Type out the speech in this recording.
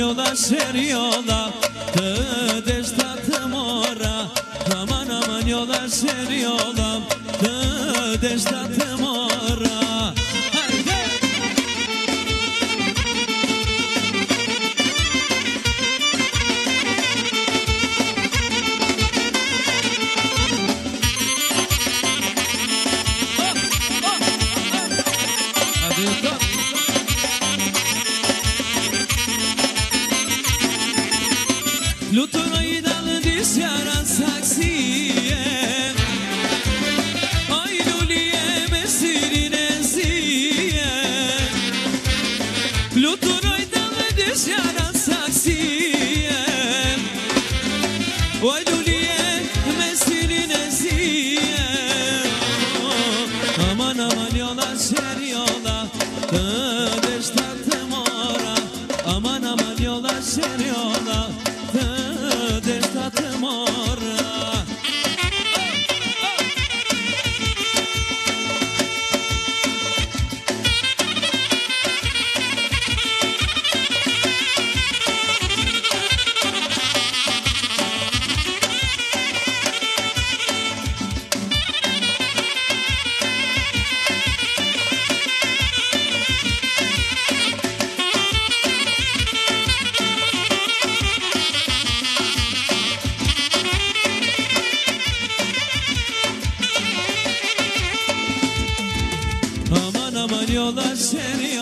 yola ser yola Destată mora Aman aman yola ser yola Destată mora Luturoi dal di seara saxie Ai lulie mesirine zie Luturoi dal di seara saxie Ai lulie mesirine zie Aman aman yola ser yola Destată mora Aman aman yola ser yola Destată mora Aman aman yola seni